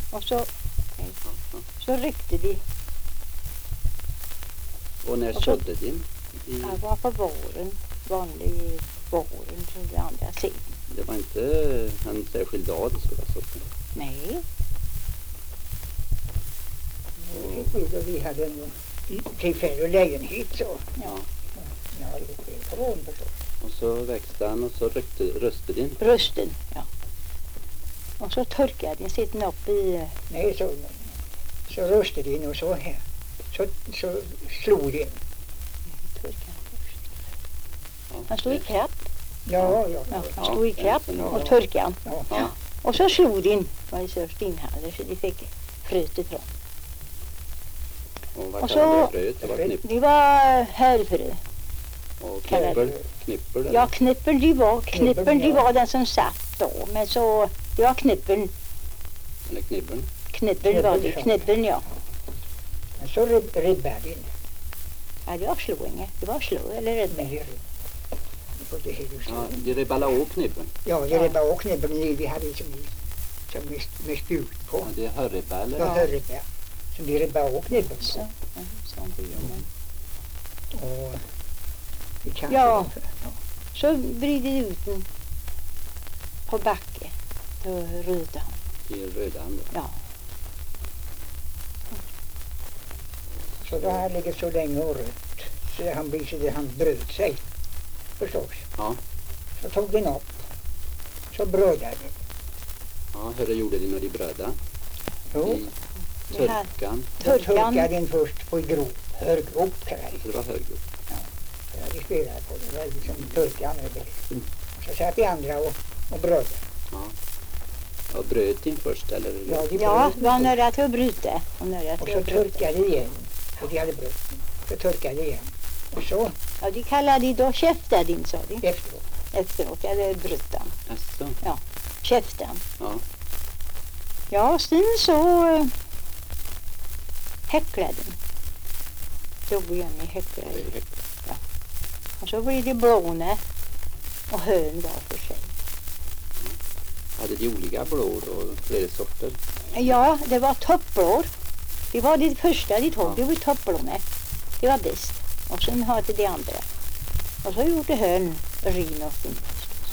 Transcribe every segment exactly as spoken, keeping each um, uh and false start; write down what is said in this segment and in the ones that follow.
Och så, så ryckte de. Och när Och så- sådde din? I, Det var på våren, vanlig våren som det andra sidan. det var inte en särskild dag det skulle ha sått. Nej, Det fick vi då vi hade en tillfälle och lägenhet så. ja. Jag hade det på rån förstås. Och så växte han och så ryckte, röste din. Rösten, ja. Och så torkade den sitt upp i, Nej, så, så röstade in och så här. Så, så slog det. torkade. Ja, Han stod i det- kapp, Ja, ja. ja, han Ja, stod i kapp ja. och torkade. Ja. Ja. Och så slog den, var det så stinghallor så de fick fröet ifrån. Och vad Och kallade så- det fröet? Det var knipp, Det var härfrö. och kallade knipper. det. Knipper där. Ja, knippeln de var, knippeln Knippeln, de ja. var den som satt då. Men så, det var knippeln, Eller knibbeln. knippeln var det, Knippeln, ja. knippeln ja. Men så rib- ribbade in. Ja, det var slåinge, det var slå eller Men rädda. det på det hela Ja, slog. de ribbade av knibben. Ja, det Ja. ribbade och knibben men vi hade som, som med, med spjut på. Ja, det är hörribba eller? Ja, Ja. hörribba. Som de ribbade och knibben Så, på. ja, sånt det gör man. Och vi kanske Ja. Så bryter det ut den på backe. Då röta han. I rödan då. Ja, Så då har han legat så länge och rött. Så han blir så det han bröt sig. Förstås. Ja. Så tog den upp. Så brödade den. Ja, hur gjorde de när de bröda? Jo, I det här, turkan. då turkan. torkade den först på en grop. Hörgrop kallar Så det var högre. Jag hade spelat på det. Det var liksom turkan och det. Mm. Och så satt vi andra och, och brödade. Ja. Och bröt din först eller? Ja, de Ja, bröt det var först. nära till att bryta. Och nära Och till så att bryta. turkade igen. Och de hade bröt. Så turkade igen. Och så Ja, de kallade då käftadin, sa de. efteråt. Efteråt, eller brytan. Asså. Käftan. Ja. Ja, sen så äh, häcklade den. Drog igen i häcklade. det är högt. Och så blev det blåne och hön var för sig. Hade de olika blår och flera sorter? Ja, det var toppblår. Det var det första de tog. Ja. Det var toppblåne. Det var bäst. Och sen hade de andra. Och så gjorde hön rin och fint.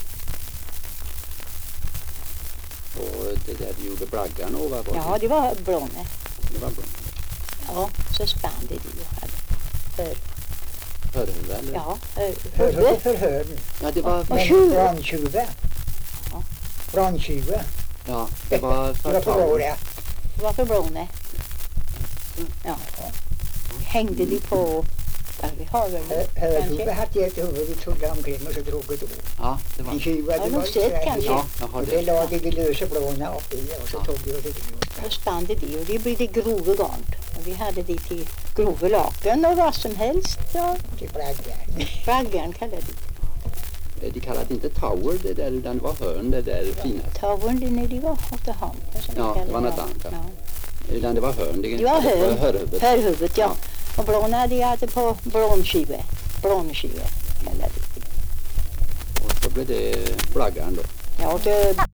Och det där de gjorde braggan och vad var det? Ja, det var blåne. Det var bra. Ja, så spann de det och hade hör. Hörhuvud eller? Ja, hör, Hörde huvud. för hörn. Ja, det var, Och Men tjuv. brandtjuve. Ja. Brandtjuve. ja, det var Det för var för tavlor. året. Det var för blåne. Ja. Hängde de på, ja, vi har väl Hörhuvud kanske. hade ett huvud vi tog omkring och så drog det då. Ja, det var. En tjuva, Ja, det nog var sett sådär kanske. helt. Ja, jag har Och det det. lade vi lösa blåna upp i och så Ja. tog vi och det Då gjorde. spann de det och det blev det grova garnt. Och vi hade det till grova laken och vad som helst. Ja, Till braggan. braggan kallade de. De kallade inte tower det där, utan det var hörn det där fina. Tavern, det när de var åt hand. Ja, det var något annat, ja. Ja. Utan det var hörn. Det Det var hörn. hörhuvudet. Hörhuvudet, ja. Och blåna hade jag hade på blånskive. Blånskive kallade de det. Och så blev det braggan då. Ja, och det